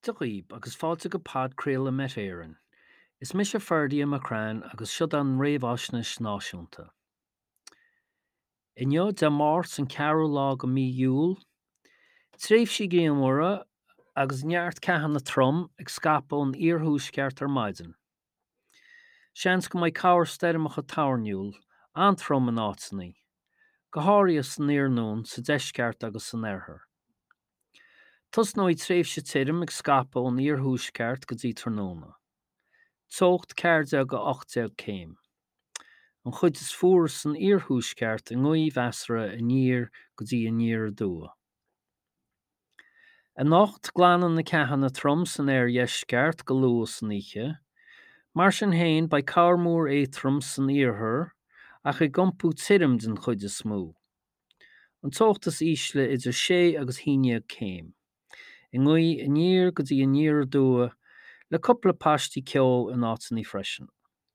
Do riomh agus fáilte go padcréal met éireann. Is mis a ferdaí amachráin agus siod an réomhhaisnis náisiúnta. Inniu de mát an cearú lá go mí dúil, tréimh si géanmhara agus neart ceathan na trom ag scapa ón iarthúsceart ar maidin. Seans go mbeidh cabhair steirimach a tárniúil, an trom an áiteannaí, go háiríos san iarnún sa deisceart agus san airthir. Tus nó tréimh si tirim ag scapa ón iarthúsceart go dtí tráthnóna. Tócht cairde go 8 céim. An chuid is fuair san iarthúsceart in nghaoí mheasara in níor go dtí in níor dua. A nacht glanann na ceathan na trom san air dheisceart go luas san oíche, mar sin féin ba cabhair mór éitrim san iarthir ach i gcompú tirim den chuid is smó. An tócht is ísle idir 6 agus 15 céim. In nghaoí in níor go dtí in níor dua le coppla pastí ceol in áiteannaí freisin.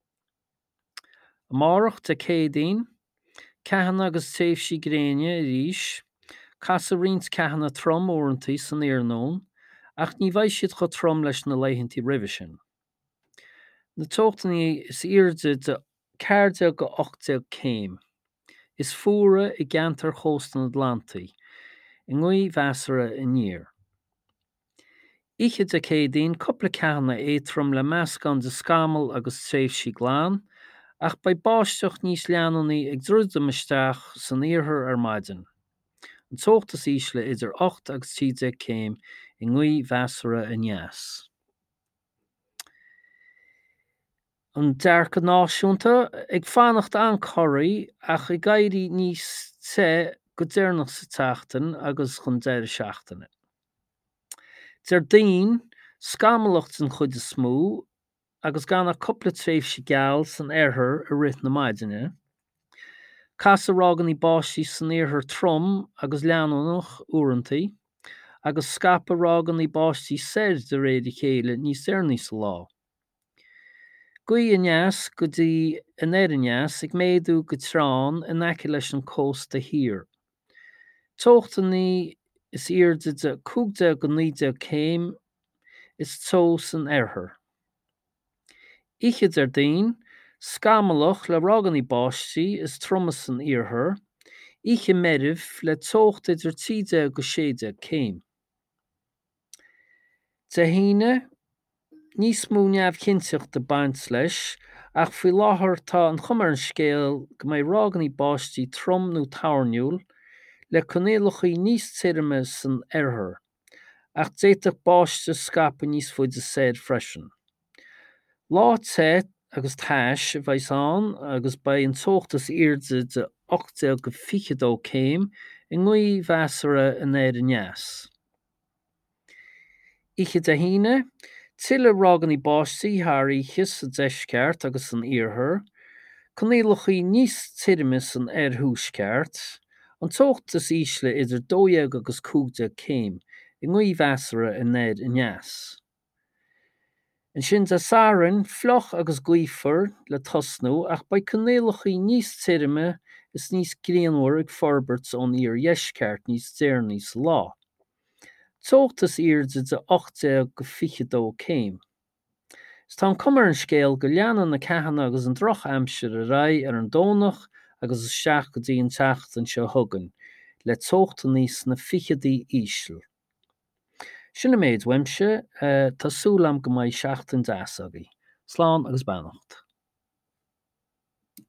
Amárach de céadaoin, ceathan agus taobh sí gréine arís, cas a riont ceathan na trom uaireantaí san iarnún, ach ní bhaidh siad go trom leis na laethantí roimhe sin. Na tóchtaní is airde de cairde go 8 céim. Is fuaire i gceantar chóstan Atlantaí, in nghaoí mheasara in níor. Oíche de céadaoin coppla ceathanna éitrim le meascán de scamal agus tréimh sí glan, ach ba báisteach níos leanúnaí ag druid amaisteach san iarthir ar maidin. An tócht is ísle idir 8 agus 10 céim in nghaoí mheasara in neas. An dearcha náisiúnta ag fannacht an choirí ach i gcairí níos te go déirnach sa teachtain agus chun deir seachtainna. Deir daoin scamalacht an chuid is smó agus ganna coppla tréimh sí geall san airthir a rith na maidine. Cas a rágan í báistí san iarthir trom agus leanúnach uaireantaí, agus scapa rágan í báistí séir de réidir chéile níos déirní sa lá. Guí in neas go dtí in éir in neas ag méadú go trán in aice leis an cós de hir. Tóchtaní is airde de 15 go 19 céim is tó san airthir. Oíche deir daoin, scamalach le rágan í báistí is tromas san iarthir, oíche meirimh le tócht idir 10 go 16 céim. De híine, níos mó neamhcinseach de baint leis, ach faoi láthair tá an chumar an scéal go mbeidh rágan í báistí trom nó tárniúil le conéalachaí níos tiirime san airthir, ach déiteach báiste scapa níos faide séid freisin. Lá te agus táis bheith an agus ba an tóchtas airde de 8 go 22 céim in nghaoí mheasara in éir in neas. Oíche de híine, tuilleadh rágan í báistí thar oíche sa deisceart agus san iarthir, conéalachaí níos tiirime san airthúsceart, an tócht is ísle idir 2 agus 15 céim in nghaoí mheasara in éir in neas. In sin de sarann floch agus gcuimhfar le tosnú ach ba conéalachaí níos tiirime is níos gréanmhar ag forbairt ón iar dheisceart níos déirní sa lá. Tócht is airde de 8 go 22 céim. Is tá cumar an scéal go leanann na ceathanna agus an droch aimsir a raibh ar an dónach agus isteach go dtí an teachtain seo thugann, le tóchtaní na fichidí ísle. Sinna méid weimse, tásúlam go mbeidh seachtain deas agaí. Slán agus beannacht.